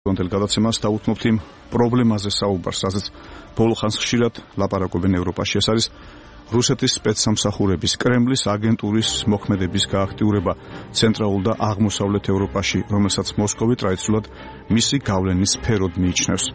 კონტელ გადაცემას დავუთმობთ იმ პრობლემაზე საუბარს, სადაც ბოლო ხანს ხშირად ლაპარაკობენ ევროპაში. ეს არის რუსეთის სპეცსამსახურების, კრემლის აგენტურის მოქმედების გააქტიურება ცენტრალურ და აღმოსავლეთ ევროპაში, რომელსაც მოსკოვი ტრადიციულად მისი გავლენის სფეროდ მიიჩნევს.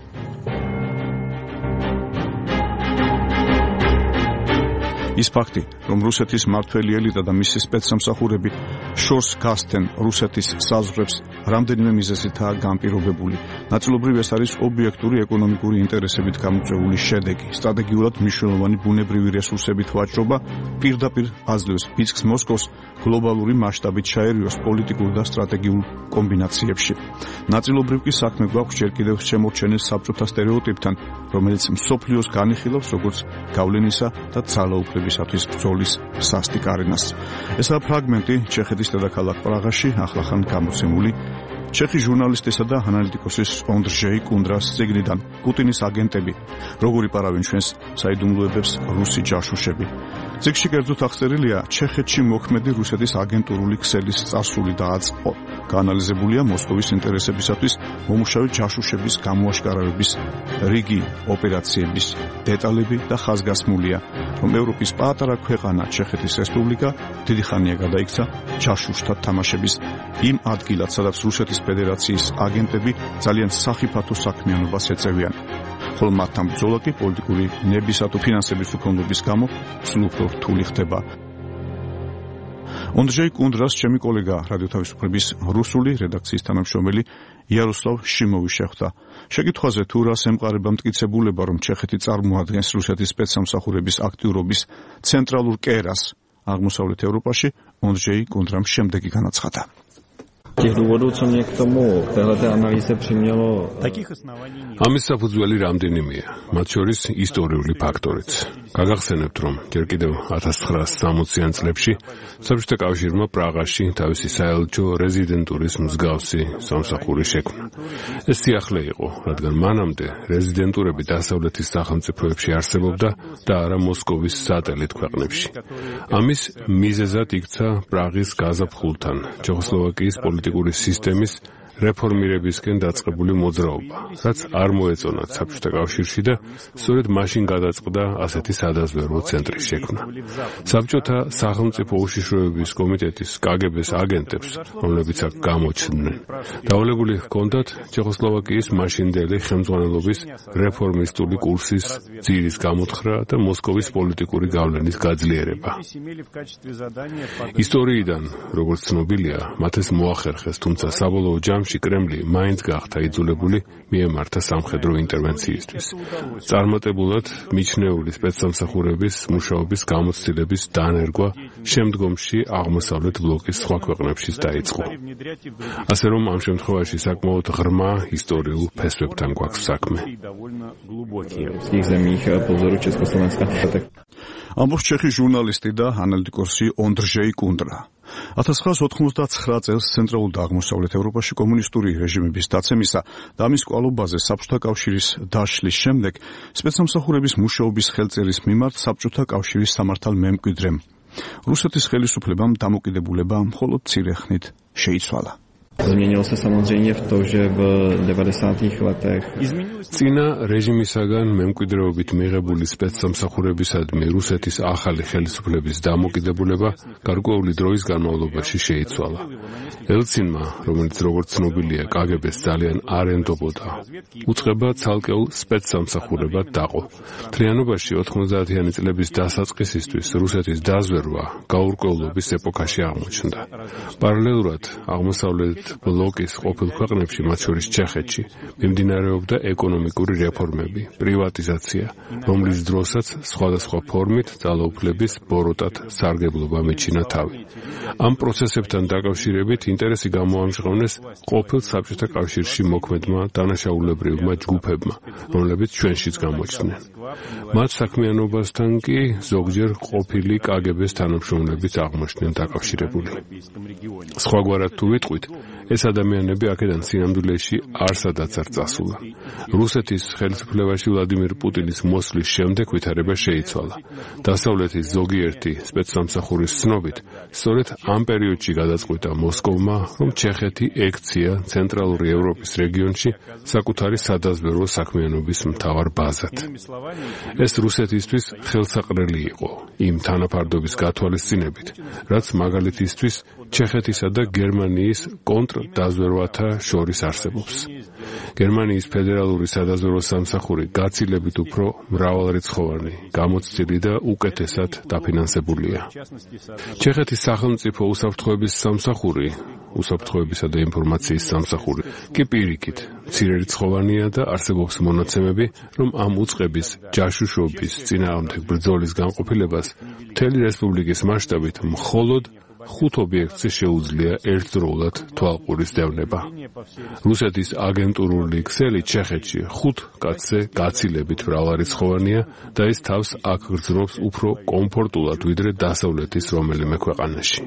ის ფაქტი, რომ რუსეთის მმართველი ელიტა და მისი სპეცსამსახურები შორს გასცენ რუსეთის საზღვრებს, რამდენიმე მიზეზითაა განპირობებული. ნაწილობრივ ეს არის ობიექტური ეკონომიკური ინტერესებით გამოწვეული შედეგი. სტრატეგიულად მნიშვნელოვანი ბუნებრივი რესურსებით ვაჭრობა პირდაპირ აძლევს ფისკს მოსკოვს გლობალური მასშტაბით ჩაერევოს პოლიტიკურ და სტრატეგიულ კომბინაციებში. ნაწილობრივ კი საქმე გვაქვს ჯერ კიდევ შემორჩენილ საბჭოთა სტერეოტიპთან, რომელიც მსოფლიოს განიხილავს როგორც გავლენისა და ძალაუფლებისათვის ბრძოლის სასტიკ არენას. ესაა ფრაგმენტი ჩეხეთის დედაქალაქ პრაღაში ახლახან გამოცემული ჩეხი ჟურნალისტისა და ანალიტიკოსის ონდრჟეი კუნდრას წიგნიდან პუტინის აგენტები, როგორ იპარავენ ჩვენს საიდუმლოებებს რუსი ჯაშუშები. წიგნში კერძოდ აღწერილია ჩეხეთში მოქმედი რუსეთის აგენტურული ქსელის წარსული და აწყო. გაანალიზებულია მოსკოვის ინტერესებისათვის მომუშავე ჯაშუშების გამოაშკარავების რიგი ოპერაციების დეტალები და ხაზგასმულია, რომ ევროპის პატარა ქვეყანა ჩეხეთის რესპუბლიკა დიდი ხანია გადაიქცა ჯაშუშთა თამაშების იმ ადგილად, სადაც რუსეთის ფედერაციის აგენტები ძალიან სახიფათო საქმიანობას ეწევიან. ხოლო მათთან ბრძოლა კი პოლიტიკური ნებისა თუ ფინანსების უქონლობის გამო სულ უფრო რთული ხდება. ონდრჟეი კუნდრას ჩემი კოლეგა რადიო თავისუფლების რუსული რედაქციის თანამშრომელი იაროსლავ შიმოვი შეხვდა. შეკითხვაზე თუ რას ემყარება მტკიცებულება, რომ ჩეხეთი წარმოადგენს რუსეთის სპეცსამსახურების აქტიურობის ცენტრალურ კერას აღმოსავლეთ ევროპაში, ონდრჟეი კუნდრამ შემდეგი განაცხადა. ამის საფუძველი რამდენიმეა, მათ შორის ისტორიული ფაქტორიც. გაგახსენებთ, რომ ჯერ კიდევ 1960-იან წლებში საბჭოთა კავშირმა პრაღაში თავისი საელჩო რეზიდენტურის მსგავსი სამსახური შექმნა. ეს სიახლე იყო, რადგან მანამდე რეზიდენტურები დასავლეთის სახელმწიფოებში არსებობდა და არა მოსკოვის სატელიტ ქვეყნებში. ამის მიზეზად იქცა პრაღის გაზაფხულთან ჩეხოსლოვაკიის პოლიტიკური სისტემის რეფორმირებისკენ დაწყებული მოძრაობა, რაც არ მოეწონათ საბჭოთა კავშირში და სწორედ მაშინ გადაწყდა ასეთი სადაზვერვო ცენტრის შექმნა. საბჭოთა სახელმწიფო უშიშროების კომიტეტის კგბ-ს აგენტებს, რომლებიც აქ გამოჩნდნენ, დავალებული ჰქონდათ ჩეხოსლოვაკიის მაშინდელი ხელმძღვანელობის რეფორმისტული კურსის ძირის გამოთხრა და მოსკოვის პოლიტიკური გავლენის გაძლიერება. ისტორიიდან, როგორც ცნობილია, მათ ეს მოახერხეს, თუმცა საბოლოო ჯამში კრემლი მაინც გახდა იძულებული მიემართა სამხედრო ინტერვენციისთვის. წარმატებულად მიჩნეული სპეცსამსახურების მუშაობის გამოცდილების დანერგვა შემდგომში აღმოსავლეთ ბლოკის სხვა ქვეყნებშიც დაიწყო. ასე რომ ამ შემთხვევაში საკმაოდ ღრმა ისტორიულ ფესვებთან გვაქვს საქმე. ამბობს ჩეხი ჟურნალისტი და ანალიტიკოსი ონდრჟეი კუნდრა. 1989 წელს ცენტრალურ და აღმოსავლეთ ევროპაში კომუნისტური რეჟიმების დაცემისა და ამის კვალობაზე საბჭოთა კავშირის დაშლის შემდეგ სპეცსამსახურების მუშაობის ხელწერის მიმართ საბჭოთა კავშირის სამართალ მემკვიდრემ რუსეთის ხელისუფლებამ დამოკიდებულება მხოლოდ მცირე ხნით შეიცვალა. Изменился samozřejmě v tom, že v 90. letech წინა რეჟიმისაგან მემკვიდრეობით მიღებული სპეცსამსახურებისადმი რუსეთის ახალი ხელისუფლების დამოკიდებულება გარკვეული დროის განმავლობაში შეიცვალა. ელცინმა, რომელიც როგორც ცნობილია კგბ-ს ძალიან არ ენდობოდა, უწყება ცალკეულ სპეცსამსახურებად დაყო. მთლიანობაში 90-იანი წლების დასაწყისისთვის რუსეთის დაზვერვა გაურკვევლობის ეპოქაში აღმოჩნდა. პარალელურად აღმოსავლეთ ბლოკის ყოფილ ქვეყნებში, მათ შორის ჩეხეთში, მიმდინარეობდა ეკონომიკური რეფორმები, პრივატიზაცია, რომლის დროსაც სხვადასხვა ფორმით ძალაუფლების ბოროტად სარგებლობა მიჩინა თავი. ამ პროცესებთან დაკავშირებით ინტერესი გამოამჟღავნეს ყოფილ საბჭოთა კავშირში მოქმედმა დანაშაულებრივმა ჯგუფებმა, რომლებიც ჩვენშიც გამოჩნდნენ. მათ საქმიანობასთან კი ზოგჯერ ყოფილი კგბ-ს თანამშრომლებიც აღმოჩნდნენ დაკავშირებული. სხვაგვარად თუ ვიტყვით, ეს ადამიანები აქედან სინამდვილეში არსადაც არ წასულა. რუსეთის ხელისუფლებაში ვლადიმირ პუტინის მოსვლის შემდეგ ვითარება შეიცვალა. დასავლეთის ზოგიერთი სპეცსამსახურის ცნობით, სწორედ ამ პერიოდში გადაწყვიტა მოსკოვმა, რომ ჩეხეთი ექცია ცენტრალური ევროპის რეგიონში საკუთარი სადაზვერვო საქმიანობის მთავარ ბაზად. ეს რუსეთისთვის ხელსაყრელი იყო იმ თანაფარდობის გათვალისწინებით, რაც მაგალითისთვის ჩეხეთისა და გერმანიის კონტრდაზვერვათა შორის არსებობს. გერმანიის ფედერალური სადაზვერვო სამსახური გაცილებით უფრო მრავალრიცხოვანი, გამოცდილი და უკეთესად დაფინანსებულია. ჩეხეთის სახელმწიფო უსაფრთხოების სამსახური, უსაფრთხოებისა და ინფორმაციის სამსახური კი პირიქით მცირერიცხოვანია და არსებობს მონაცემები, რომ ამ უწყების ჯაშუშობის წინააღმდეგ ბრძოლის განყოფილებას მთელი რესპუბლიკის მასშტაბით მხოლოდ 5 ობიექტზე შეუძლია ერთდროულად თვალყურის დევნება. რუსეთის აგენტურული ქსელი ჩეხეთში 5 კაცზე გაცილებით მრავალრიცხოვანია და ის თავს აქ გრძნობს უფრო კომფორტულად ვიდრე დასავლეთის რომელიმე ქვეყანაში.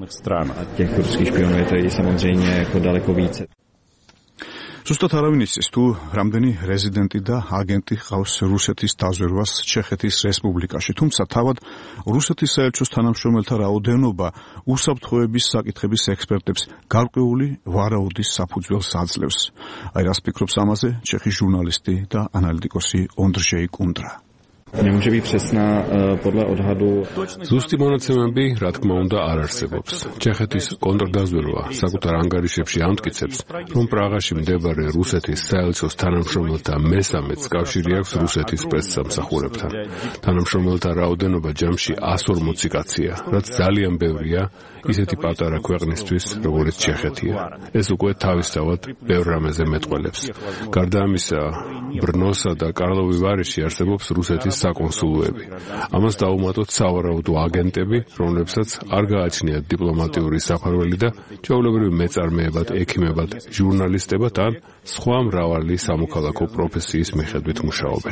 ზუსტად არავინ იცის თუ რამდენი რეზიდენტი და აგენტი ყავს რუსეთის დაზვერვას ჩეხეთის რესპუბლიკაში, თუმცა თავად რუსეთის საელჩოს თანამშრომელთა რაოდენობა უსაფრთხოების საკითხების ექსპერტებს გარკვეული ვარაუდის საფუძველს აძლევს. აი რას ფიქრობს ამაზე ჩეხის ჟურნალისტი და ანალიტიკოსი ონდრჟეი კუნდრა. Nemůže být přesná podle odhadu. ზუსტი მონაცემები, რა თქმა უნდა, არ არსებობს. ჩეხეთის კონტრდაზვერვა საკუთარ ანგარიშებში ამტკიცებს, რომ პრაღაში მდებარე რუსეთის საელჩოს თანამშრომელთა მესამეც კავშირი აქვს რუსეთის სპეცსამსახურებთან. თანამშრომელთა რაოდენობა ჯამში 140 კაცია, რაც ძალიან ბევრია ისეთი პატარა ქვეყნისთვის, როგორც ჩეხეთია. ეს უკვე თავისთავად ბევრ რამეზე მეტყველებს. გარდა ამისა, ბრნოსა და კარლოვი ვარეში არსებობს რუსეთის საკონსულოები. ამას დაუმატოთ სავარაუდო აგენტები, რომლებსაც არ გააჩნიათ დიპლომატიური საფარველი და ჩვეულებრივ მეწარმეებად, ექიმებად, ჟურნალისტებად ან სხვა მრავალი სამოქალაქო პროფესიის მიხედვით მუშაობენ.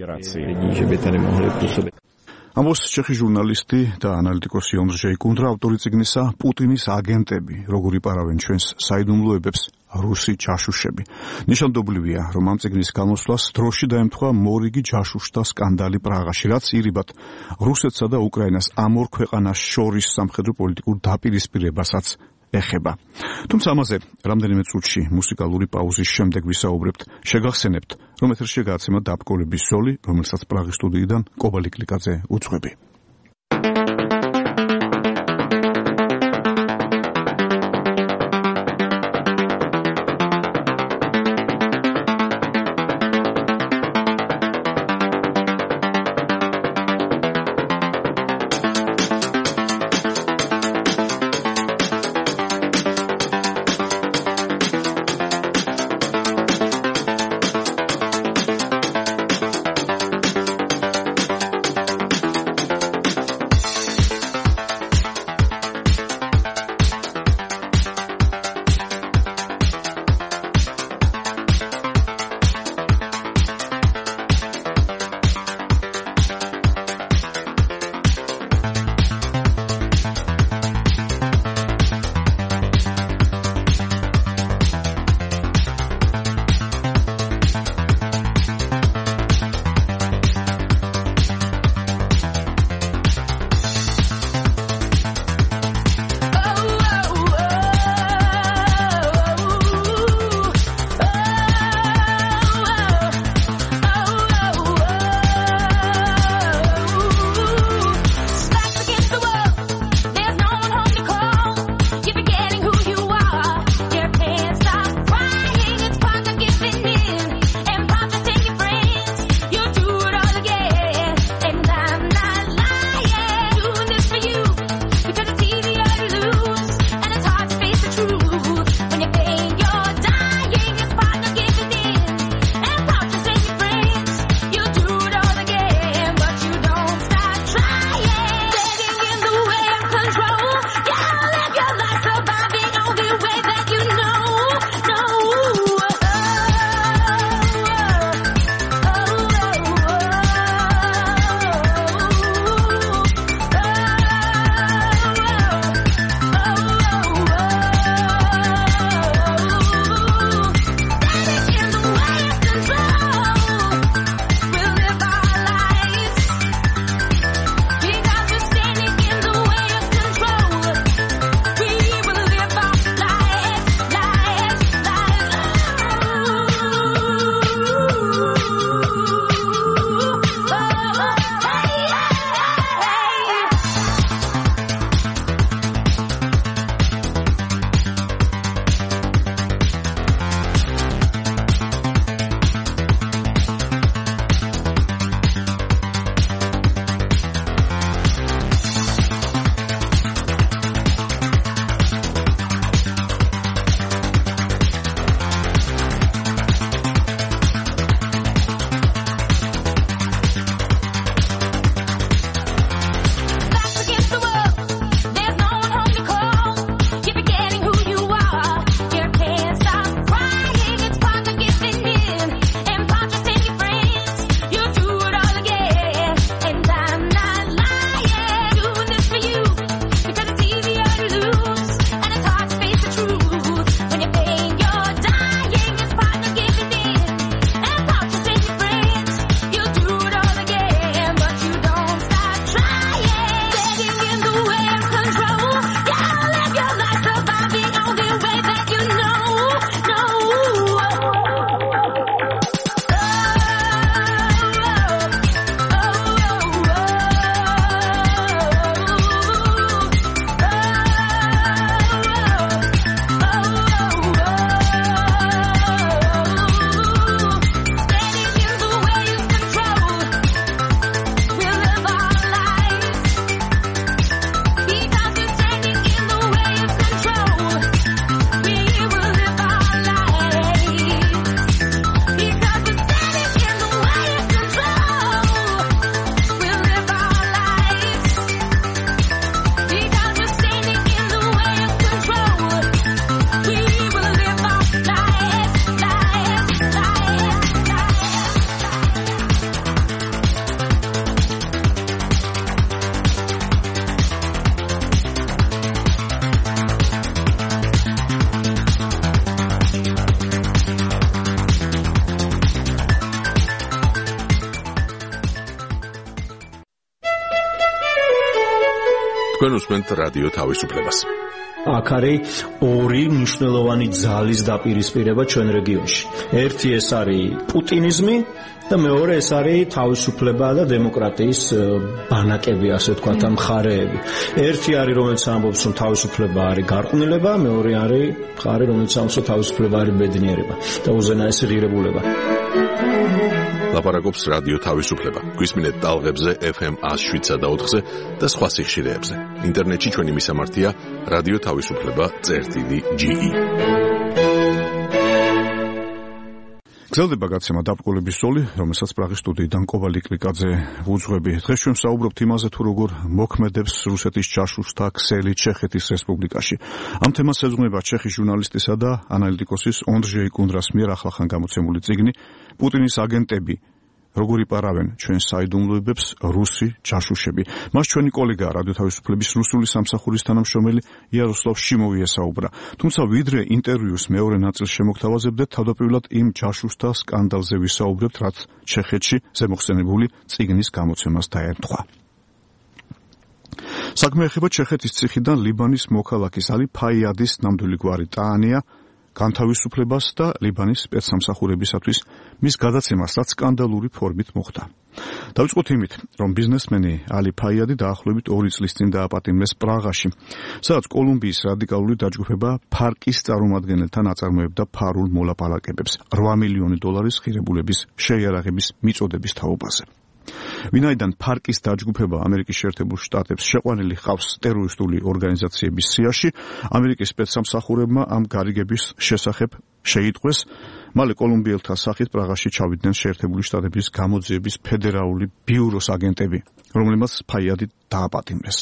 ამბობს ჩეხი ჟურნალისტი და ანალიტიკოსი ონდრჟეი კუნდრა, ავტორი წიგნისა „პუტინის აგენტები, როგორ იპარავენ ჩვენს საიდუმლოებებს რუსი ჯაშუშები“. ნიშანდობლივია, რომ ამ წიგნის გამოსვლას დროში დაემთხვა მორიგი ჯაშუშთა სკანდალი პრაღაში, რაც ირიბად რუსეთსა და უკრაინას ამ ორ ქვეყანას შორის სამხედრო პოლიტიკურ დაპირისპირებასაც ეხება. თუმცა ამაზე რამდენიმე წუთში მუსიკალური პაუზის შემდეგ ვისაუბრებთ. შეგახსენებთ, რომ ეთერში გააცემა დაბკოლების ზოლი, რომელსაც პრაღის სტუდიიდან კობალი კლიკაძე უძღვები. თქვენ უსმენთ რადიო თავისუფლებას. აქ არის ორი მნიშვნელოვანი ძალის დაპირისპირება ჩვენ რეგიონში. ერთი ეს არის პუტინიზმი და მეორე ეს არის თავისუფლება და დემოკრატიის ბანაკები, ასე ვთქვათ, ამ მხარეები. ერთი არის, რომელიც ამბობს, რომ თავისუფლება არის გარყვნილება, მეორე არის მხარე, რომელიც ამბობს, რომ თავისუფლება არის ბედნიერება და უზენაესი ღირებულება. ლაპარაკობს რადიო თავისუფლება. გვისმინეთ ტალღებზე FM 107.4-ზე და სხვა სიხშირეებზე. ინტერნეტში ჩვენი მისამართია radioთავისუფლება.ge. გრძელდება გაცემა დაბრკოლების ზოლი, რომელსაც პრაღის სტუდიიდან კოვალ იკლიკაძე ვუძღვები. დღეს ჩვენ საუბრობთ იმაზე, თუ როგორ მოქმედებს რუსეთის ჯაშუშთა ქსელი ჩეხეთის რესპუბლიკაში. ამ თემას ეძღვნება ჩეხის ჟურნალისტისა და ანალიტიკოსის ონდრჟეი კუნდრას მიერ ახლახან გამოცემული წიგნი „პუტინის აგენტები. როგორ იპარავენ ჩვენს საიდუმლოებებს რუსი ჯაშუშები“. მას ჩვენი კოლეგა რადიო თავისუფლების რუსული სამსახურის თანამშრომელი იაროსლავ შიმოვი ესაუბრა. თუმცა ვიდრე ინტერვიუს მეორე ნაწილს შემოგთავაზებდეთ, თავდაპირველად იმ ჯაშუშთა სკანდალზე ვისაუბრებთ, რაც ჩეხეთში ზემოხსენებული წიგნის გამოცემას დაემთხვა. საქმე ეხება ჩეხეთის ციხიდან ლიბანის მოქალაქის ალი ფაიადის ნამდვილი გვარი ტაანია განთავისუფლებას და ლიბანის სპეცსამსახურებისათვის მის გადაცემას, რაც სკანდალური ფორმით მოხდა. დავიწყოთ იმით, რომ ბიზნესმენი ალი ფაიადი დაახლოებით 2 წლის წინ დააპატიმრეს პრაღაში, სადაც კოლუმბიის რადიკალური დაჯგუფება ფარკის წარმომადგენელთან აწარმოებდა ფარულ მოლაპარაკებებს 8 მილიონი დოლარის ღირებულების შეიარაღების მიწოდების თაობაზე. ვინაიდან ფარკის დაჯგუფება ამერიკის შეერთებულ შტატებს შეყვანილი ჰყავს ტერორისტული ორგანიზაციების სიაში, ამერიკის სპეცსამსახურებმა ამ გარიგების შესახებ შეიტყვეს, მალე კოლუმბიელთა სახით პრაღაში ჩავიდნენ შეერთებული შტატების გამოძიების ფედერალური ბიუროს აგენტები, რომლებმაც ფაიადი დააპატიმრეს.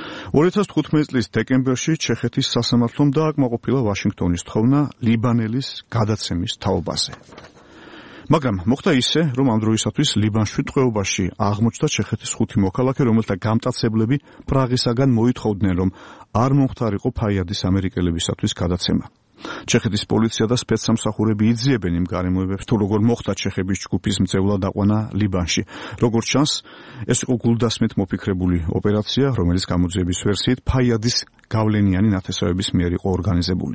2015 წლის დეკემბერში ჩეხეთის სასამართლომ დააკმაყოფილა ვაშინგტონის თხოვნა ლიბანელის გადაცემის თაობაზე. მაგრამ მოხდა ისე, რომ ამ დროისათვის ლიბანში ტყვეობაში აღმოჩნდა ჩეხეთის 5 მოქალაქე, რომელთა გამტაცებლები პრაღისაგან მოითხოვდნენ, რომ არ მომხდარიყო ფაიადის ამერიკელებისათვის გადაცემა. ჩეხეთის პოლიცია და სპეცსამსახურები იძიებენ იმ გარემოებებს, თუ როგორ მოხდა ჩეხების ჯგუფის მძევლად აყვანა ლიბანში. როგორც ჩანს, ეს იყო გულდასმით მოფიქრებული ოპერაცია, რომელიც გამოძიების ვერსიით ფაიადის გავლენიანი ნათესავების მიერ იყო ორგანიზებული.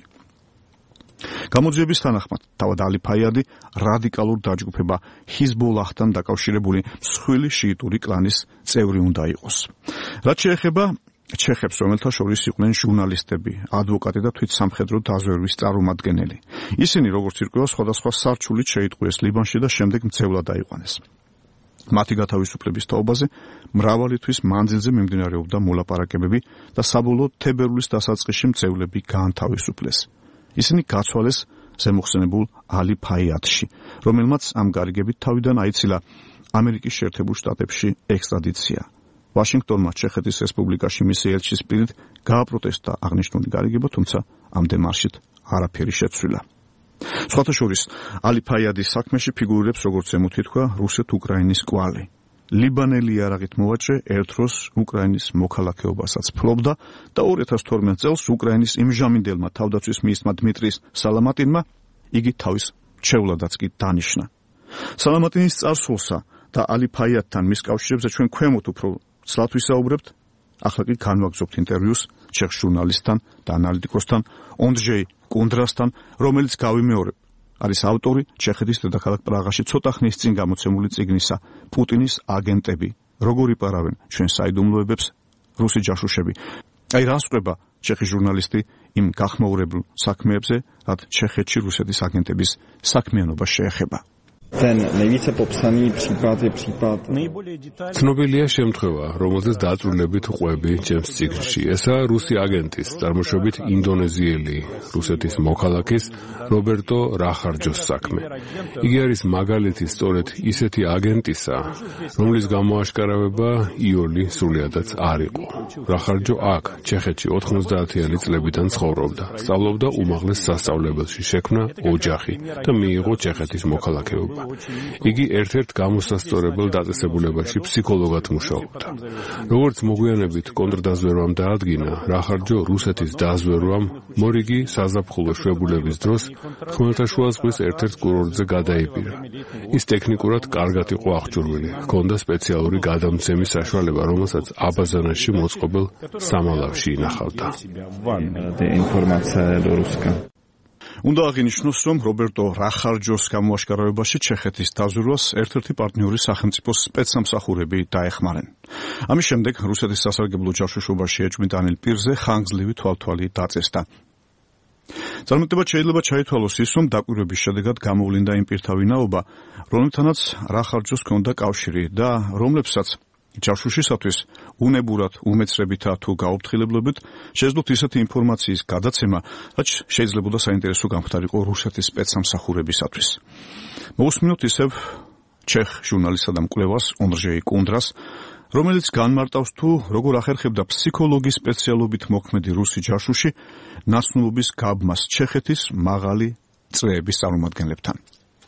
გამოძიების თანახმად, თავად ალი ფაიადი რადიკალურ დაჯგუფება ჰიზბოლაჰთან დაკავშირებული მსხვილი შიიტური კლანის წევრი უნდა იყოს. რაც შეეხება ჩეხებს, რომელთა შორის იყვნენ ჟურნალისტები, ადვოკატი და თვით სამხედრო დაზვერვის წარმომადგენელი. ისინი, როგორც ირკვევა, სხვადასხვა სარჩულით შეიტყვიეს ლიბანში და შემდეგ მძევლად დაიყვანეს. მათი გათავისუფლების თაობაზე მრავალი თვის მანძილზე მიმდინარეობდა მოლაპარაკებები და საბოლოოდ თებერვლის დასაწყისში მძევლები გაანთავისუფლეს. ისინი გაცვალეს ზემოხსენებულ ალი ფაიადში, რომელმაც ამ გარიგებით თავიდან აიცილა ამერიკის შეერთებულ შტატებში ექსტრადიცია. ვაშინგტონმა ჩეხეთის რესპუბლიკაში მისი ელჩის პირით გააპროტესტა აღნიშნული გარიგება, თუმცა ამ დემარშით არაფერი შეცვლილა. სხვათა შორის, ალი ფაიადის საქმეში ფიგურირებს, როგორც ემუთი თქვა, რუსეთ-უკრაინის კვალი. ლიბანელი იარაღით მოვაჭრე ერთ დროს უკრაინის მოქალაქეობასაც ფლობდა და 2012 წელს უკრაინის იმჟამინდელმა თავდაცვის მინისტრმა დმიტრი სალამატინმა იგი თავის მრჩევლადაც კი დანიშნა. სალამატინის წარსულსა და ალი ფაიადთან მის კავშირებზე ჩვენ ქვემოთ უფრო ცლად ვისაუბრებთ. ახლა კი განვაგრძობთ ინტერვიუს ჩეხ ჟურნალისტთან და ანალიტიკოსთან ონდრჟეი კუნდრასთან, რომელიც გავიმეორებ არის ავტორი ჩეხეთის დედაქალაქ პრაღაში ცოტა ხნის წინ გამოცემული წიგნისა „პუტინის აგენტები. როგორ იპარავენ ჩვენ საიდუმლოებებს რუსი ჯაშუშები“. აი რას ყვება ჩეხი ჟურნალისტი იმ გახმაურებულ საქმეებზე, რაც ჩეხეთში რუსეთის აგენტების საქმიანობა შეეხება. Ten nejvíce popsaný případ je případ. ცნობილია შემთხვევა, რომელზეც დაწვრილებით ყვები ჩემს წიგნში. ესაა რუსი აგენტის, წარმოშობით ინდონეზიელი, რუსეთის მოქალაქის რობერტო რახარჯოს საქმე. იგი არის მაგალითი სწორედ ისეთი აგენტისა, რომლის გამოაშკარავება იოლი სრულიადაც არ იყო. რახარჯო აქ, ჩეხეთში 90-იანი წლებიდან ცხოვრობდა, სწავლობდა უმაღლეს სასწავლებელში, შექმნა ოჯახი და მიიღო ჩეხეთის მოქალაქეობა. იგი ერთ-ერთ გამოსასწორებელ დაწესებულებაში ფსიქოლოგად მუშაობდა. როგორც მოგვიანებით კონტრდაზვერვამ დაადგინა, რა ხარჯო რუსეთის დაზვერვამ მორიგი საზაფხულო შვებულების დროს ხმელთაშუა ზღვის ერთ-ერთ კურორტზე გადაიპირა. ის ტექნიკურად კარგად იყო აღჭურვილი, ჰქონდა სპეციალური გადამცემის საშუალება, რომელსაც აბაზანაში მოწყობილ სამალავში ინახავდა. უნდა აღინიშნოს, რომ რობერტო რახარჯოს გამოაშკარავებაში ჩეხეთის დაზვერვას ერთ-ერთი პარტნიორი სახელმწიფოს სპეცსამსახურები დაეხმარნენ. ამის შემდეგ რუსეთის სასარგებლო ჯაშუშობაში ეჭვმიტანილ პირზე ხანგრძლივი თვალთვალი დაწესდა. წარმატებად შეიძლება ჩაითვალოს ის, რომ დაკვირვების შედეგად გამოვლინდა იმ პირთა ვინაობა, რომლებთანაც რახარჯოს ჰქონდა კავშირი და რომლებსაც ჯაშუშისათვის უნებურად, უმეცრებითა თუ გაუფრთხილებლობით შეძლოთ ისეთი ინფორმაციის გადაცემა, რაც შეიძლებოდა საინტერესო გამხდარიყო რუსეთის სპეცსამსახურებისათვის. მოусმინოთ ისევ ჩეხ ჟურნალისტსა და მკვლევარს ონდრჟეი კუნდრას, რომელიც განმარტავს თუ როგორ ახერხებდა ფსიქოლოგის სპეციალობით მოქმედი რუსი ჯაშუში ნაცნობობის გაბმას ჩეხეთის მაღალი წრეების წარმომადგენლებთან.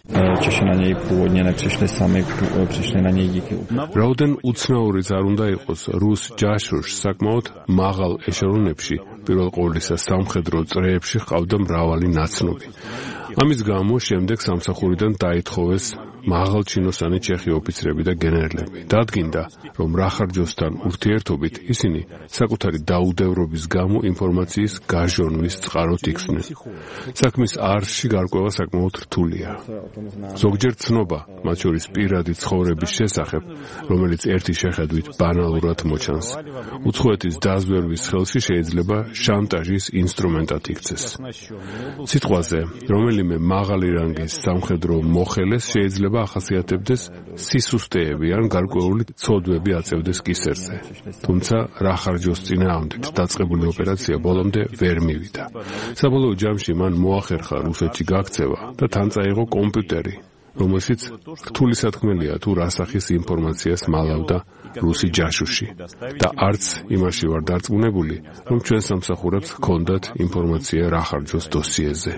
რაოდენ უცნაურიც არ უნდა იყოს რუს ჯაშუშს საკმაოდ მაღალ ეშელონებში, პირველ ყოვლისა სამხედრო წრეებში ჰყავდა მრავალი ნაცნობი. ამის გამო შემდეგ სამსახურიდან დაითხოვეს მაღალჩინოსანი ჩეხი ოფიცრები და გენერლები. დადგინდა, რომ რახარჯოსთან ურთიერთობით ისინი საკუთარი დაუდევრობის გამო ინფორმაციის გაჟონვის წყაროთ იქცნენ. საქმის არსში გარკვევა საკმაოდ რთულია. ზოგჯერ ცნობა, მათ შორის პირადი ცხოვრების შესახებ, რომელიც ერთი შეხედვით ბანალურად მოჩანს, უცხოეთის დაზვერვის ხელში შეიძლება შანტაჟის ინსტრუმენტად იქცეს. სიტყვაზე, რომელიმე მაღალი რანგის სამხედრო მოხელეს შეიძლება ახასიათებდეს სისუსტეები ან გარკვეული ცოდვები აწევდეს კისერზე. თუმცა რახარჯოს წინააღმდეგ დაწყებული ოპერაცია ბოლომდე ვერ მივიდა. საბოლოო ჯამში მან მოახერხა რუსეთში გაქცევა და თან წაიღო კომპიუტერი, რომელშიც რთული სათქმელია თუ რა სახის ინფორმაციას მალავდა რუსი ჯაშუში და არც იმაში ვარ დარწმუნებული, რომ ჩვენ სამსახურებს ჰქონდათ ინფორმაცია რახარჯოს დოსიეზე.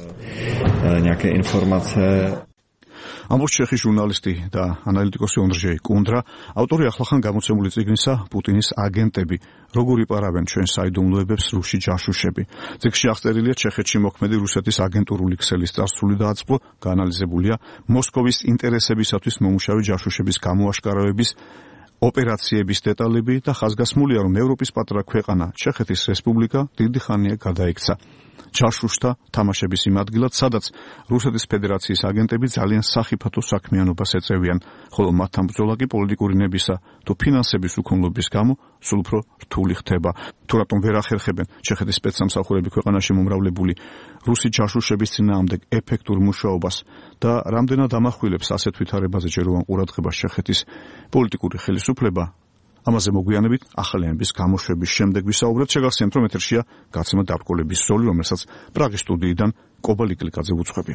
ამბობს ჩეხი ჟურნალისტი და ანალიტიკოსი ონდრჟეი კუნდრა, ავტორი ახლახან გამოცემული წიგნისა პუტინის აგენტები, როგორ იპარავენ ჩვენ საიდუმლოებებს რუსი ჯაშუშები. წიგნში აღწერილია ჩეხეთში მოქმედი რუსეთის აგენტურული ქსელის წარსული და აწმყო, გაანალიზებულია მოსკოვის ინტერესებისათვის მომუშავე ჯაშუშების გამოაშკარავების ოპერაციების დეტალები და ხაზგასმულია, რომ ევროპის პატარა ქვეყანა ჩეხეთის რესპუბლიკა დიდი ხანია გადაიქცა ჯაშუშთა თამაშების იმ ადგილად, სადაც რუსეთის ფედერაციის აგენტები ძალიან სახიფათო საქმიანობას ეწევიან, ხოლო მათთან ბრძოლა კი პოლიტიკური ნებისა თუ ფინანსების უქონლობის გამო სულ უფრო რთული ხდება. თუ რატომ ვერ ახერხებენ ჩეხეთის სპეცსამსახურები ქვეყანაში მომრავლებული რუსი ჯაშუშების წინააღმდეგ ეფექტურ მუშაობას და რამდენად ამახვილებს ასეთ ვითარებაზე ჯეროვან ყურადღებას ჩეხეთის პოლიტიკური ხელისუფლება, ამაზე მოგვიანებით ახალიანების გამოშვების შემდეგ ვისაუბრებთ. შეგახსენებთ, რომ ეთერშია გაცემა დაბრკოლების ზოლი, რომელსაც პრაღის სტუდიიდან კობა ლიკლიკაძე უძღვები.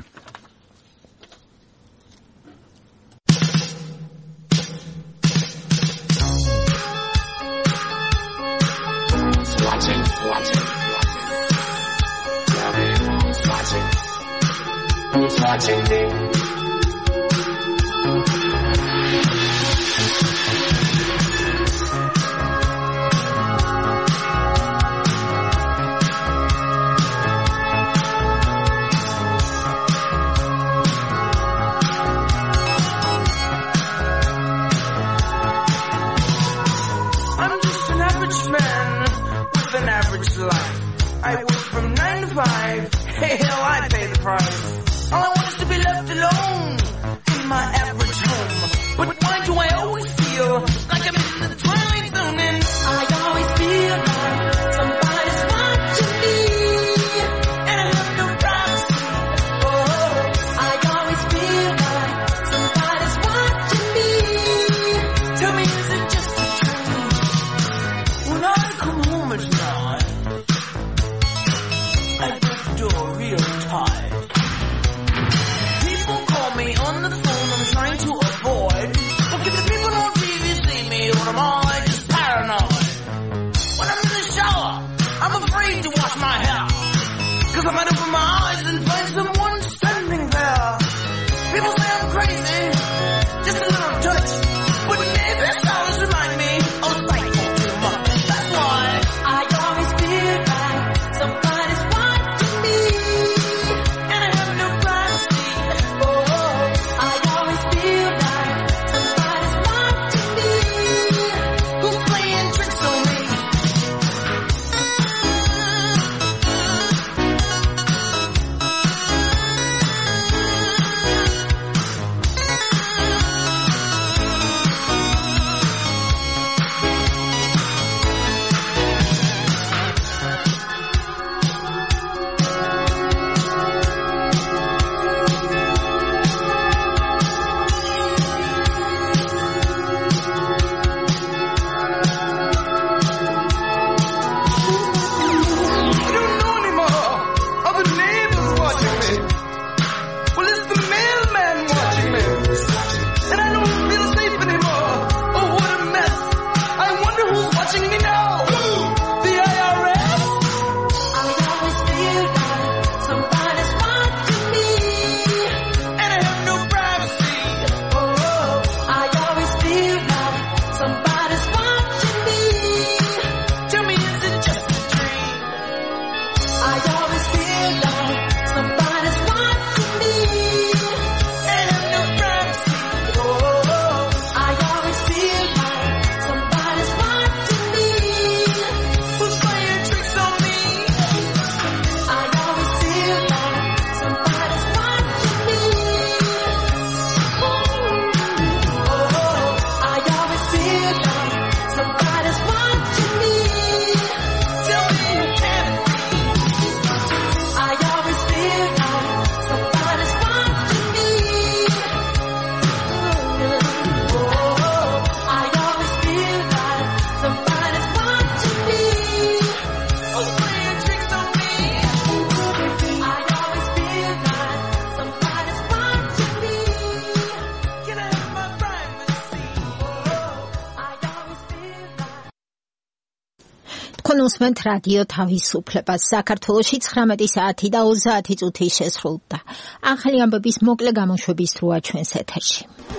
I work from 9 to 5. Hey, hell, I pay the price. All I want is to be left alone. უსმენთ რადიო თავისუფლებას. საქართველოში 19 საათი და 30 წუთი შესრულდა. ახალი ამბების მოკლე გამოშვების დროა ჩვენს ეთერში.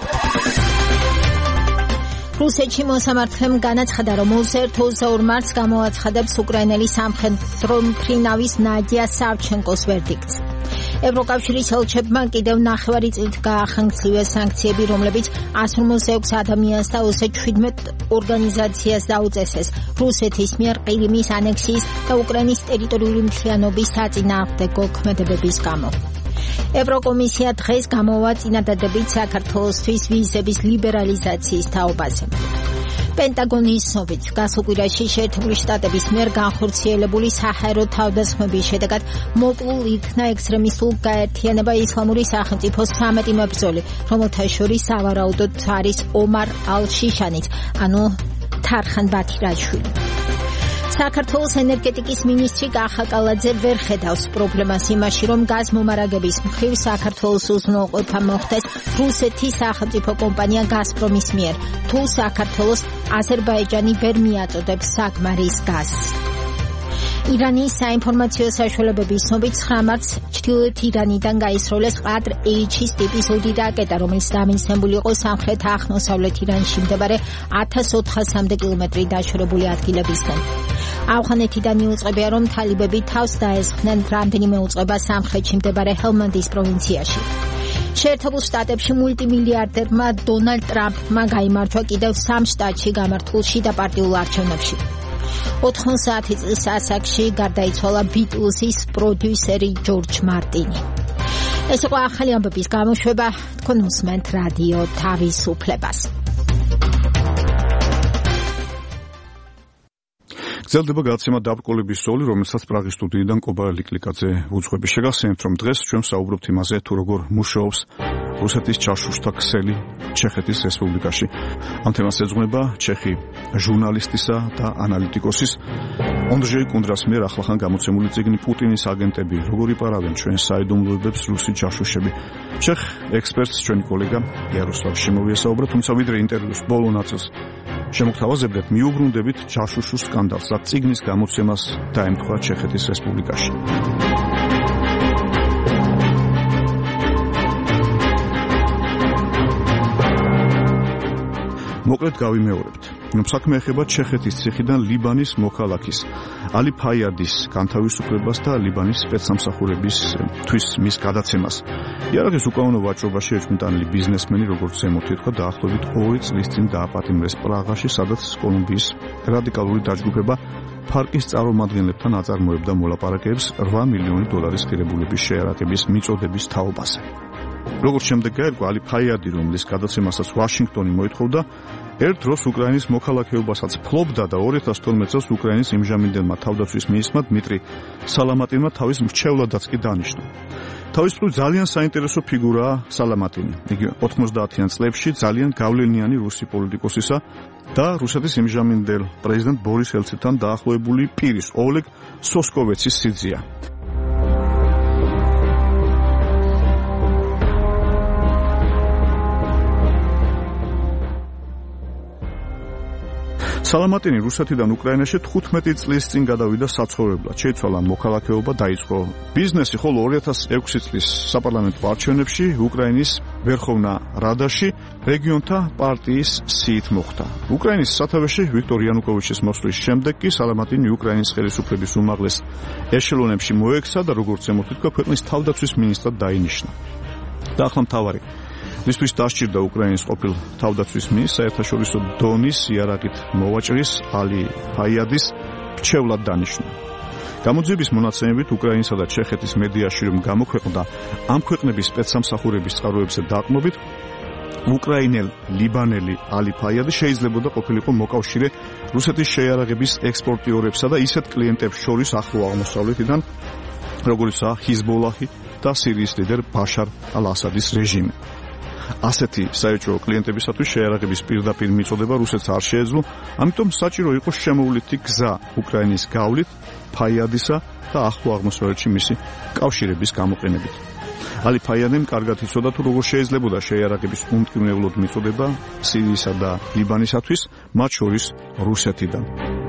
რუსეთში მოსამართლემ განაცხადა, რომ 22 მარტს გამოაცხადებს უკრაინელი სამხედრო მფრინავის ნადია სავჩენკოს ვერდიქტს. ევროკავშირის ელჩებმა კიდევ 9 წლით გაახანგცლიეს სანქციები, რომლებიც 156 ადამიანს და 17 ორგანიზაციას დაუწესეს რუსეთის მიერ ყირიმის ანექსიის და უკრაინის ტერიტორიული მთლიანობის საწინააღმდეგო ქმედებების გამო. ევროკომისია დღეს გამოვა წინადადებით საქართველოსთვის ვიზების ლიბერალიზაციის თაობაზე. პენტაგონის ცნობით, გასულ კვირაში შეერთებული შტატების მიერ განხორციელებული საჰაერო თავდასხმების შედეგად მოკლულ იქნა ექსტრემისტულ გაერთიანება ისლამური სახელმწიფოს 13 მებრძოლი, რომელთა შორის სავარაუდოდ არის ომარ ალ-შიშანიც, ანუ თარხან ბათირაშვილი. საქართველოს ენერგეტიკის მინისტრი კახა კალაძე ვერ ხედავს პრობლემას იმაში, რომ გაზმომარაგების მხრივ საქართველოს უზრუნველყოფა მოხდეს რუსეთის სახელმწიფო კომპანია გაზპრომის მიერ, თუ საქართველოს აზერბაიჯანი ვერ მიაწოდებს საკმარის გაზს. ირანის საინფორმაციო საშუალებების ცნობით 9 მარტს ჩრდილოეთ ირანიდან გაისროლეს ყადრ-H-ის ტიპის უდი რაკეტა, რომელიც დამინცნებული იყო სამხრეთ-აღმოსავლეთ ირანში მდებარე 1400-მდე კილომეტრი დაშორებული ადგილებისგან. ავღანეთიდან იუწყებია, რომ თალიბები თავს დაესხნენ რამდენიმე უწყება სამხრეთში მდებარე ჰელმანდის პროვინციაში. შეერთებულ შტატებში მულტიმილიარდერმა დონალდ ტრამპმა გაიმარჯვა კიდევ 3 შტატში გამართულ შიდა პარტიულ არჩევნებში. 90 წლის ასაკში გარდაიცვალა ბიტლზის პროდიუსერი ჯორჯ მარტინი. ეს იყო ახალი ამბების გამოშვება. თქვენ უსმენთ რადიო თავისუფლებას. გრძელდება გადაცემა დაბრკოლების ზოლი, რომელსაც პრაღის სტუდიიდან კობა ლიკლიკაძე უძღვები. შეგახსენებთ, რომ დღეს ჩვენ საუბრობთ იმაზე, თუ როგორ მუშაობს რუსეთის ჩაშუშთა ქსელი ჩეხეთის რესპუბლიკაში. ამ თემას ეძღვნება ჩეხი ჟურნალისტისა და ანალიტიკოსის ონდრეი კუნდრას მიერ ახლახან გამოცემული წიგნი პუტინის აგენტები, როგორ იპარავენ ჩვენს საიდუმლოებებს რუსი ჩაშუშები. ჩეხ ექსპერტს ჩვენი კოლეგა იაროსლავ შიმოვი ესაუბრა, თუმცა ვიდრე ინტერვიუს ბოლო ნაწილს შემოგთავაზებდეთ, მიუბრუნდებით ჩაშუშულ სკანდალს, რაც წიგნის გამოცემას დაემთხვა ჩეხეთის რესპუბლიკაში. მოკლედ გავიმეორებთ, რომ საქმე ეხება ჩეხეთის ციხიდან ლიბანის მოქალაქის ალი ფაიადის განთავისუფლებას და ლიბანის სპეცსამსახურებისთვის მის გადაცემას. იარაღის უკანონო ვაჭრობაში ეჭვმიტანილი ბიზნესმენი, როგორც ზემოთ ითქვა, დაახლოებით 2 წლის წინ დააპატიმრეს პრაღაში, სადაც კოლუმბიის რადიკალური დაჯგუფება ფარკის წარმომადგენლებთან აწარმოებდა მოლაპარაკებებს $8 მილიონი ღირებულების შეარაღების მიწოდების თაობაზე. როგორც შემდეგ გაირკვა, ალი ფაიადი, რომლის გადაცემასაც ვაშინგტონი მოითხოვდა, ერთ დროს უკრაინის მოქალაქეობასაც ფლობდა და 2012 წელს უკრაინის იმჟამინდელმა თავდაცვის მინისტრმა დმიტრი სალამატინმა თავის მრჩევლადაც კი დანიშნა. თავისუფლად ძალიან საინტერესო ფიგურაა სალამატინი. იგი 90-იან წლებში ძალიან გავლენიანი რუსი პოლიტიკოსისა და რუსეთის იმჟამინდელ პრეზიდენტ ბორის ელცინთან დაახლოებული პირის ოლეგ სოსკოვეცის სიძია. სალამატინი რუსეთიდან უკრაინაში 15 წლის წინ გადავიდა საცხოვრებლად. შეიცვალა მოქალაქეობა, დაიწყო ბიზნესი, ხოლო 2006 წლის საპარლამენტო არჩევნებში უკრაინის ვერხოვნა რადაში რეგიონთა პარტიის სიით მოხვდა. უკრაინის სათავეში ვიქტორ იანუკოვიჩის მოსვლის შემდეგ კი სალამატინი უკრაინის ხელისუფლების უმაღლეს ეშელონებში მოექცა და როგორც ზემოთ ითქვა, ქვეყნის თავდაცვის მინისტრად დაინიშნა. და ახლა მთავარი მისთვის დასჭირდა უკრაინის ყოფილ თავდაცვის მინისტრს საერთაშორისო დონის იარაღით მოვაჭრის ალი ფაიადის მრჩევლად დანიშნა. გამოძიების მონაცემებით უკრაინისა და ჩეხეთის მედიაში რომ გამოქვეყნდა ამ ქვეყნების სპეცსამსახურების წყაროებზე დაყრდნობით, უკრაინელ ლიბანელი ალი ფაიადი შეიძლებოდა ყოფილიყო მოკავშირე რუსეთის შეიარაღების ექსპორტიორებსა და ისეთ კლიენტებს შორის ახლო აღმოსავლეთიდან, როგორიცაა ჰიზბოლაჰი და სირიის ლიდერ ბაშარ ალ-ასადის რეჟიმი. ასეთი საერთო კლიენტებისათვის შეიარაღების პირდაპირ მიწოდება რუსეთს არ შეეძლო, ამიტომ საჭირო იყო შემოვლითი გზა უკრაინის გავლით ფაიადისა და ახლო აღმოსავლეთში მისი კავშირების გამოყენებით. ალი ფაიადემ კარგად იცოდა თუ როგორ შეიძლებოდა შეიარაღების უმტკივნევლოდ მიწოდება სირიისა და ლიბანისათვის, მათ შორის რუსეთიდან.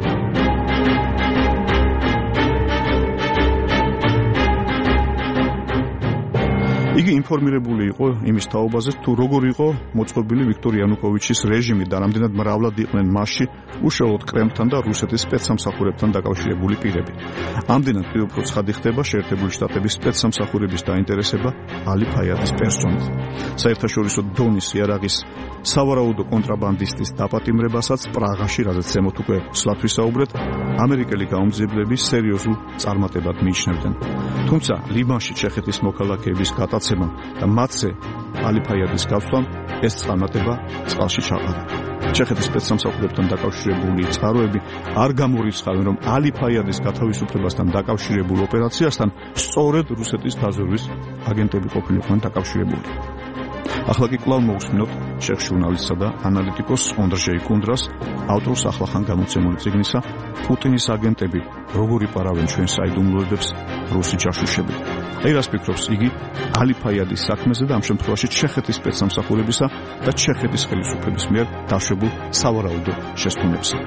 იგი ინფორმირებული იყო იმის თაობაზე, თუ როგორ იყო მოწყობილი ვიქტორ იანუკოვიჩის რეჟიმი და რამდენად მრავლად იყვნენ მასში უშუალოდ კრემლთან და რუსეთის სპეცსამსახურებთან დაკავშირებული პირები. ამდენად კიდევ უფრო ცხადი ხდება შეერთებული შტატების სპეცსამსახურების დაინტერესება ალი ფაიადის პერსონით. საერთაშორისო დონის იარაღის სავარაუდო კონტრაბანდისტის დაპატიმრებასაც პრაღაში, რაზეც ზემოთ უკვე სლად ვისაუბრეთ, ამერიკელი გაუმძიებლები სერიოზულ წარმატებად მიიჩნევდნენ. თუმცა ლიბანში ჩეხეთის მოქალაქეების გადაცემამ და მათზე ალი ფაიადის გასვლამ ეს წარმატება წყალში ჩაყარა. ჩეხეთის სპეცსამსახურებთან დაკავშირებული წყაროები არ გამორიცხავენ, რომ ალი ფაიადის გათავისუფლებასთან დაკავშირებულ ოპერაციასთან სწორედ რუსეთის დაზვერვის აგენტები ყოფილიყვნენ დაკავშირებული. ახლა კი კვლავ მოვუსმინოთ ჩეხ ჟურნალისტსა და ანალიტიკოს ონდრჟეი კუნდრას, ავტორს ახლახან გამოცემული წიგნისა „პუტინის აგენტები როგორ იპარავენ ჩვენ საიდუმლოებებს რუსი ჯაშუშები“. აი რას ფიქრობს იგი ალი ფაიადის საქმეზე და ამ შემთხვევაში ჩეხეთის სპეცსამსახურებისა და ჩეხეთის ხელისუფლების მიერ დაშვებულ სავარაუდო შესტუნებზე.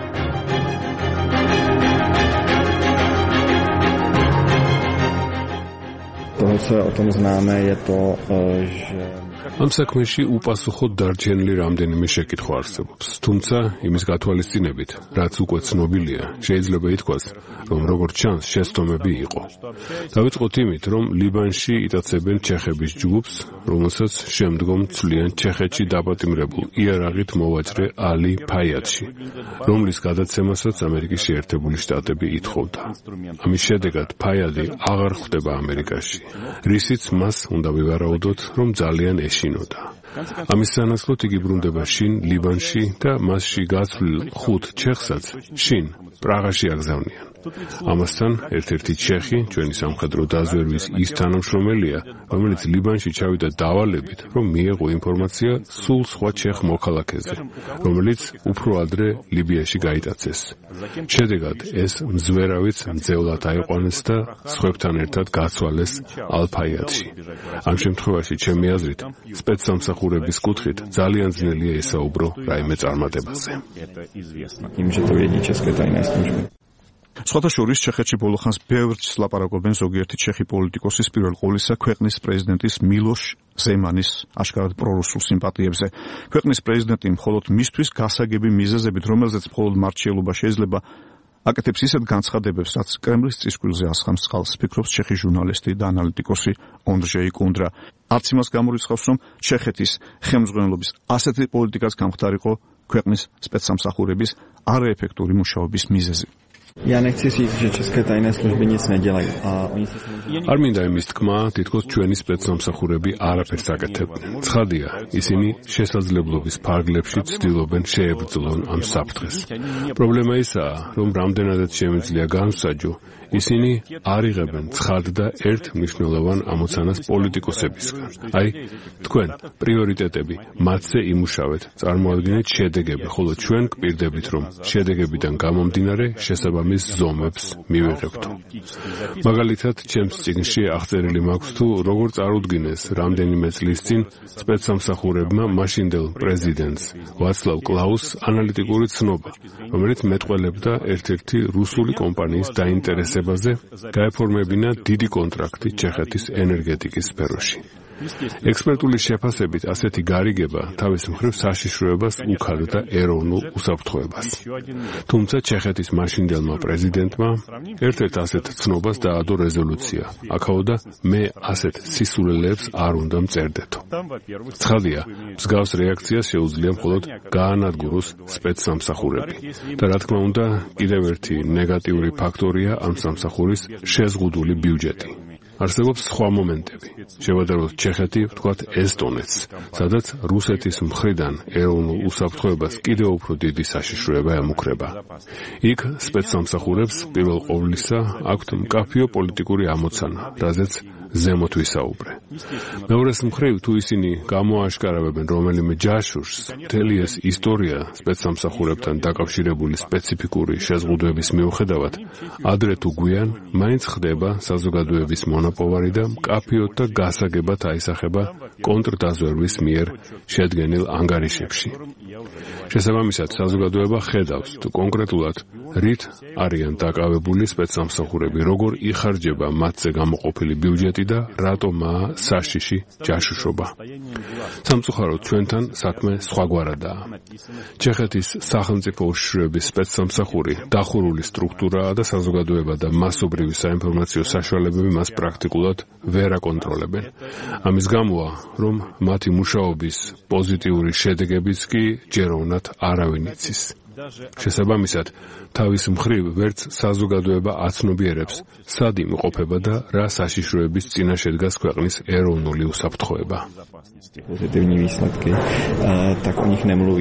O tom známe je to, že ამ საქმეში უპასუხოდ დარჩენილი რამდენიმე შეკითხვა არსებობს. თუმცა იმის გათვალისწინებით, რაც უკვე ცნობილია, შეიძლება ითქვას, რომ როგორც ჩანს, შესტომები იყო. დავიწყოთ იმით, რომ ლიბანში იტაცებენ ჩეხების ჯგუფს, რომელსაც შემდგომ ცვლიან ჩეხეთში დაპატიმრებულ იარაღით მოვაჭრე ალი ფაიადში, რომლის გადაცემასაც ამერიკის შეერთებული შტატები ითხოვდა. ამის შედეგად ფაიადი აღარ ხვდება ამერიკაში, რისიც მას უნდა ვივარაუდოთ, რომ ძალიან ეშინოდა. ამის სანაცვლოდ იგი ბრუნდება შინ ლიბანში და მასში გაცვლილ 5 ჩეხსაც შინ პრაღაში აგზავნიან. ამასთან ერთ-ერთი ჩეხი ჩვენი სამხედრო დაზვერვის ის თანამშრომელია, რომელიც ლიბანში ჩავიდა დავალებით, რომ მიეღო ინფორმაცია სულ სხვა ჩეხ მოქალაქეზე, რომელიც უფრო ადრე ლიბიაში გაიტაცეს. შედეგად ეს მზვერავიც მძევლად აიყვანეს და სხვებთან ერთად გაცვალეს ალ-ფაიადში. ამ შემთხვევაში ჩემი აზრით, სპეცსამსახურების კუთხით ძალიან ძნელია ესაუბრო რაიმე წარმატებაზე. სხვათა შორის ჩეხეთში ბოლო ხანს ბევრს ლაპარაკობენ ზოგიერთი ჩეხი პოლიტიკოსის პირველ ყოვლისა ქვეყნის პრეზიდენტის მილოშ ზემანის აშკარად პრორუსულ სიმპათიებზე. ქვეყნის პრეზიდენტი მხოლოდ მისთვის გასაგები მიზეზებით, რომელზეც მხოლოდ მართლობა შეიძლება აკეთებს ისეთ განცხადებებს, რაც კრემლის წისქვილზე ასხამს წყალს, ფიქრობს ჩეხი ჟურნალისტი და ანალიტიკოსი ონდრჟეი კუნდრა. არც იმას გამორიცხავს, რომ ჩეხეთის ხელმძღვანელობის ასეთი პოლიტიკაც გამხდარიყო ქვეყნის სპეცსამსახურების არაეფექტური მუშაობის მიზეზი. Я не хочу, že české tajné služby nic nedělají. არ მინდა იმის თქმა, თითქოს ჩვენი სპეცსამსახურები არაფერს აკეთებდნენ. ცხადია, ისინი შესაძლებლობის ფარგლებში ცდილობენ შეებრძოლონ ამ საფრთხეს. პრობლემა ისაა, რომ რამდენადაც შემიძლია განსაჯო, ისინი არ იღებენ ცხად და ერთ მნიშვნელოვან ამოცანას პოლიტიკოსებისგან. აი, თქვენ პრიორიტეტები მათზე იმუშავეთ, წარმოადგენთ შედეგები, ხოლო ჩვენ გვპირდებით, რომ შედეგებიდან გამომდინარე შესაბამის ზომებს მივიღებთო. მაგალითად, ჩემს წიგნში აღწერილი მაქვს თუ როგორ წარუდგინეს რამდენიმე წლის წინ სპეცსამსახურებმა მაშინდელ პრეზიდენტს ვაცლავ კლაუსს ანალიტიკური ცნობა, რომელიც მეტყველებდა ერთ-ერთი რუსული კომპანიის დაინტერესებაზე გაეფორმებინა დიდი კონტრაქტი ჩეხეთის ენერგეტიკის სფეროში. ექსპერტული შეფასებით ასეთი გარიგება თავის მხრივ საშიშროებას უქადდა ეროვნულ უსაფრთხოებას. თუმცა ჩეხეთის მაშინდელმა პრეზიდენტმა ერთ-ერთ ასეთ ცნობას დაადო რეზოლუცია. აქაოდა მე ასეთ სისულელეებს არ უნდა მწერდეთო. ცხადია, მსგავს რეაქციას შეუძლია მხოლოდ გაანადგუროს სპეცსამსახურები. და რა თქმა უნდა, კიდევ ერთი ნეგატიური ფაქტორია ამ სამსახურის შეზღუდული ბიუჯეტი. არსებობს სხვა მომენტები. შევადაროთ ჩეხეთი, ვთქვათ ესტონეთს, სადაც რუსეთის მხრიდან ეროვნულ უსაფრთხოებას კიდევ უფრო დიდი საშიშროება ემუქრება. იქ სპეცსამსახურებს პირველ ყოვლისა აქვთ მკაფიო პოლიტიკური ამოცანა, რაზეც ზემოთ ვისაუბრე. მეორეს მხრივ, თუ ისინი გამოაშკარავებენ რომელიმე ჯაშუშს, მთელი ეს ისტორია სპეცსამსახურებთან დაკავშირებული სპეციფიკური შეზღუდვების მიუხედავად, ადრე თუ გვიან, მაინც ხდება საზოგადოების მონაპოვარი და მკაფიოდ და გასაგებად აისახება კონტრდაზვერვის მიერ შედგენილ ანგარიშებში. შესაბამისად, საზოგადოება ხედავს, თუ კონკრეტულად რით არიან დაკავებული სპეცსამსახურები, როგორ იხარჯება მათზე გამოყოფილი ბიუჯეტი და რატომაა საშიში ჯაშუშობა. სამწუხაროდ, ჩვენთან საქმე სხვაგვარადაა. ჩეხეთის სახელმწიფო უშიშროების სპეცსამსახური დახურული სტრუქტურაა და საზოგადოება და მასობრივი საინფორმაციო საშუალებები მას პრაქტიკულად ვერ აკონტროლებენ. ამის გამოა, რომ მათი მუშაობის პოზიტიური შედეგებიც კი ჯეროვნად არავინ იცის. შესაბამისად, თავის მხრივ ვერც საზოგადოება აცნობიერებს, სად იმყოფება და რა საშიშროების წინაშე დგას ქვეყნის ეროვნული უსაფრთხოება. Pozitivní výsledky, tak o nich nemluví.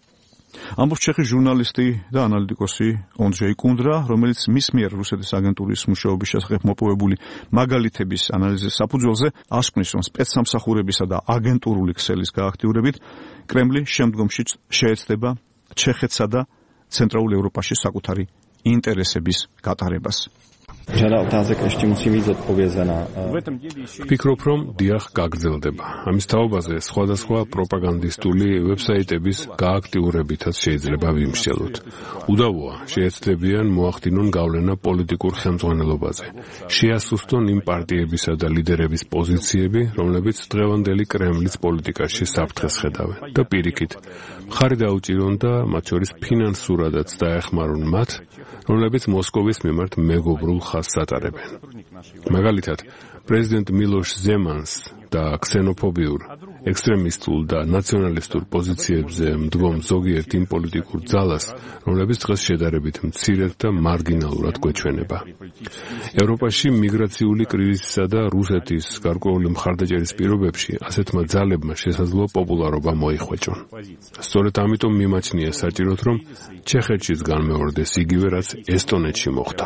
ამბობს ჩეხი ჟურნალისტი და ანალიტიკოსი ონდრჟეი კუნდრა, რომელიც მის მიერ რუსეთის აგენტურის მუშაობის შესახებ მოპოვებული მაგალითების ანალიზის საფუძველზე ასკვნის, რომ სპეცსამსახურებისა და აგენტურული ქსელის გააქტიურებით კრემლი შემდგომში შეეცდება ჩეხეთსა და ცენტრალურ ევროპაში საკუთარი ინტერესების გატარებას. Řada otázek ještě musí být zodpovězena. Ვფიქრობ, რომ დიახ გაგრძელდება. ამის თაობაზე სხვადასხვა პროპაგანდისტული ვებსაიტების გააქტიურებითაც შეიძლება ვიმსჯელოთ. უდავოა, შეეცდებიან მოახდინონ გავლენა პოლიტიკურ ხელმძღვანელობაზე. შეასუსტონ იმ პარტიებისა და ლიდერების პოზიციები, რომლებიც დღევანდელი კრემლის პოლიტიკაში საფრთხეს ხედავენ. და პირიქით, მხარი დაუჭირონ და მათ შორის ფინანსურადაც დაეხმარონ მათ, რომლებიც მოსკოვის მიმართ მეგობრულ ხაზს ატარებენ. მაგალითად, პრეზიდენტ მილოშ ზემანს და ქსენოფობიურ, ექსტრემისტულ და ნაციონალისტურ პოზიციებზე მდგომ ზოგიერთ იმ პოლიტიკურ ძალას, რომლებიც დღეს შედარებით მცირედ და მარგინალურად გვეჩვენება. ევროპაში მიგრაციული კრიზისისა და რუსეთის გარკვეული მხარდაჭერის პირობებში ასეთმა ძალებმა შესაძლოა პოპულარობა მოიხვეჭონ. სწორედ ამიტომ მიმაჩნია საჭიროდ, რომ ჩეხეთშიც განმეორდეს იგივე, რაც ესტონეთში მოხდა.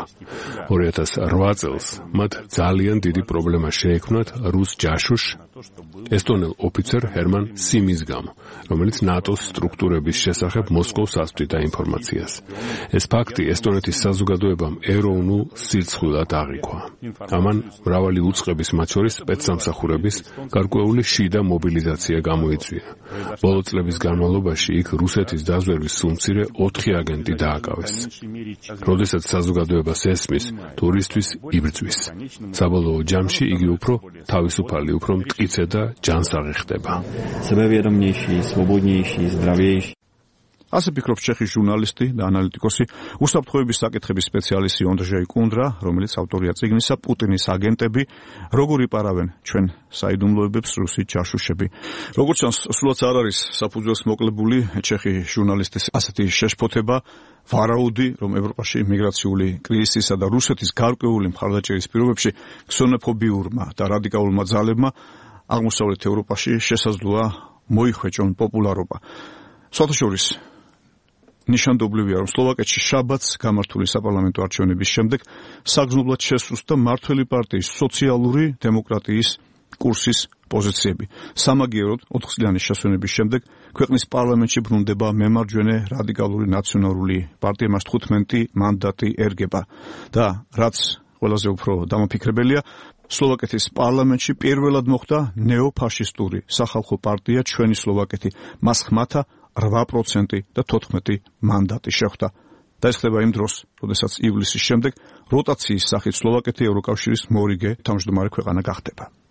2008 წელს მათ ძალიან დიდი პრობლემა შეექმნათ რუს ჯაშუშ ესტონელ ოფიცერს ოფიცერ ჰერმან სიმის გამო, რომელიც ნატოს სტრუქტურების შესახებ მოსკოვს ასწვდიდა ინფორმაციას. ეს ფაქტი ესტონეთის საზოგადოებამ ეროვნულ სირცხვილად აღიქვა. ამან მრავალი უწყების, მათ შორის სპეცსამსახურების გარკვეული შიდა მობილიზაცია გამოიწვია. ბოლო წლების განმავლობაში იქ რუსეთის დაზვერვის სულმცირე 4 აგენტი დააკავეს. როდესაც საზოგადოებას ესმის, ტურისტვის იბრძვის. საბოლოო ჯამში იგი უფრო თავისუფალი, უფრო მტკიცე და ჯანსაღი ხდება. Sebevědomější, svobodnější, zdravější. ასე ფიქრობს ჩეხის ჟურნალისტი და ანალიტიკოსი, უსაფრთხოების საკითხების სპეციალისტი ანდრეი კუნდრა, რომელიც ავტორია წიგნისა პუტინის აგენტები, როგორ იპარავენ ჩვენ საიდუმლოებებს რუსი ჯაშუშები. როგორც ჩანს, სულაც არ არის საფუძველს მოკლებული ჩეხი ჟურნალისტის ასეთი შეშფოთება, ვარაუდი, რომ ევროპაში მიგრაციული კრიზისისა და რუსეთის გარკვეული მხარდაჭერის პირობებში ქსენოფობიურმა და რადიკალურმა ძალებმა აღმოსავლეთ ევროპაში შესაძლოა მოიხვეჭონ პოპულარობა. საერთაშორის ნიშანდობლივია, რომ სლოვაკეთში შაბათს გამართული საპარლამენტო არჩევნების შემდეგ საგრძნობლად შესუსტდა მმართველი პარტიის სოციალური დემოკრატიის კურსის პოზიციები. სამაგიეროდ 4 წლიანი შესვენების შემდეგ ქვეყნის პარლამენტში ბრუნდება მემარჯვენე რადიკალური ნაციონალური პარტია, მას 15 მანდატი ერგება და რაც ყველაზე უფრო დამაფიქრებელია, სლოვაკეთის პარლამენტში პირველად მოხდა ნეოფაშისტური სახალხო პარტია ჩვენი სლოვაკეთი, მას ხმათა 8% და 14 მანდატი შეხვდა. და ეს ხდება იმ დროს, როდესაც ივლისის შემდეგ როტაციის სახით სლოვაკეთი ევროკავშირის მორიგე თავმჯდომარე ქვეყანა გახდება.